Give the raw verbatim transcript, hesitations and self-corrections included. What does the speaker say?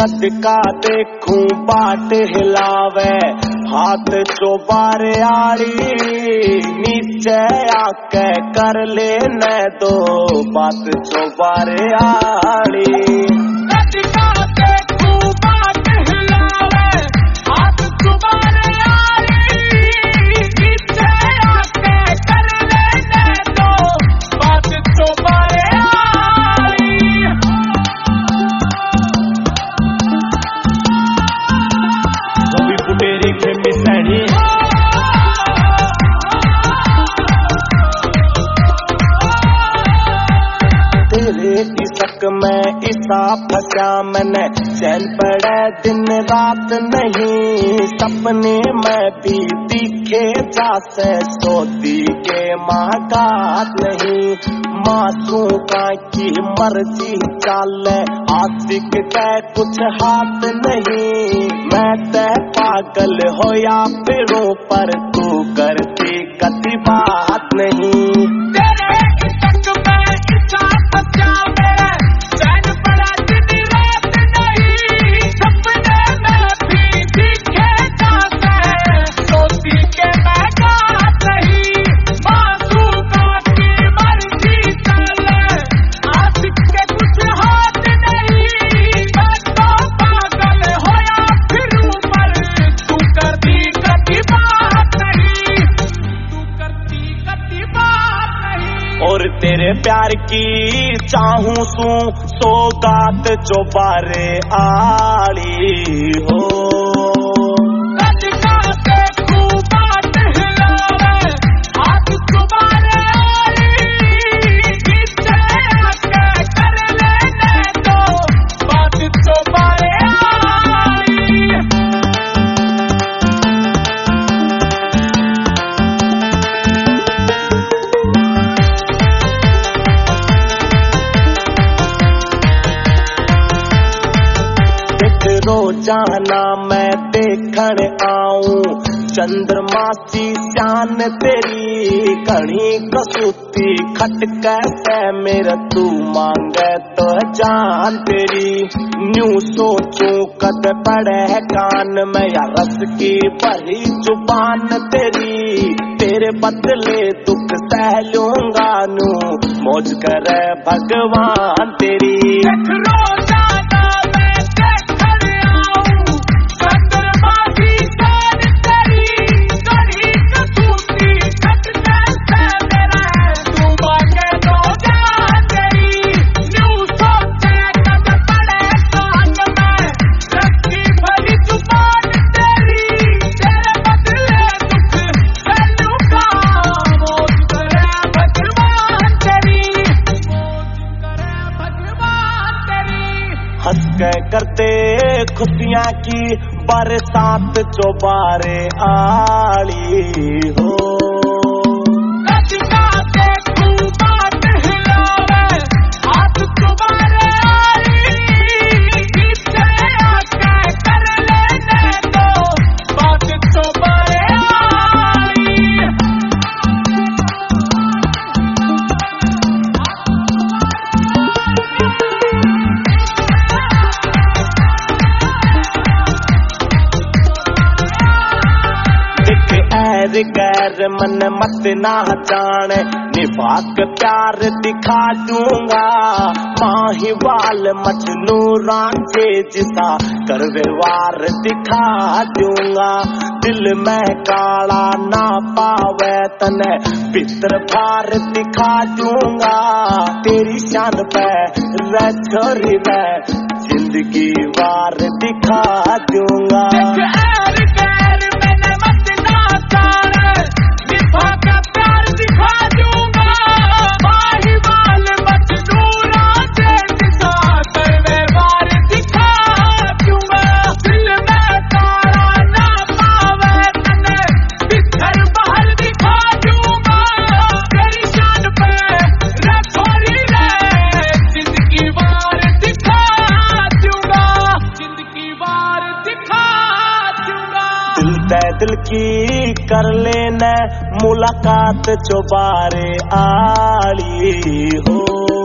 कद का देखूं बाट हिलावे हाथ चोबारे आड़ी नीचे आके कर ले न दो बात चोबारे आड़ी। तक मैं इसा फंसा मैंने चैन पड़े दिन रात नहीं सपने में भी दिखे जासे सोती के मागात नहीं मासूम का की मर्जी चाले आशिक के कुछ हाथ नहीं मैं ते पागल हो या फिरों पर तू करती कति बात नहीं। और तेरे प्यार की चाहूं सू सौगात चोबारे आड़ी हो। रोजाना मैं देखण आऊं चंद्रमासी शान तेरी घणी कसूती खटके से मेरा तू मांगे तो जान तेरी न्यू सोचूं कद पड़े कान में या रस की भरी जुबान तेरी तेरे बदले दुख सह लूंगा नू मौज करे भगवान तेरी। हंस के करते खुशियां की बरसात चोबारे आड़ी हो। गैर मन मत ना जाने निभाक प्यार दिखा दूंगा माहीवाल मजनू रांझे जिसा कर व्यवहार दिखा दूंगा दिल में काला ना पावे तने पितर भार दिखा दूंगा तेरी शान पे रछोरी में जिंदगी वार दिखा दूंगा। दिल की कर लेना मुलाकात चोबारे आड़ी हो।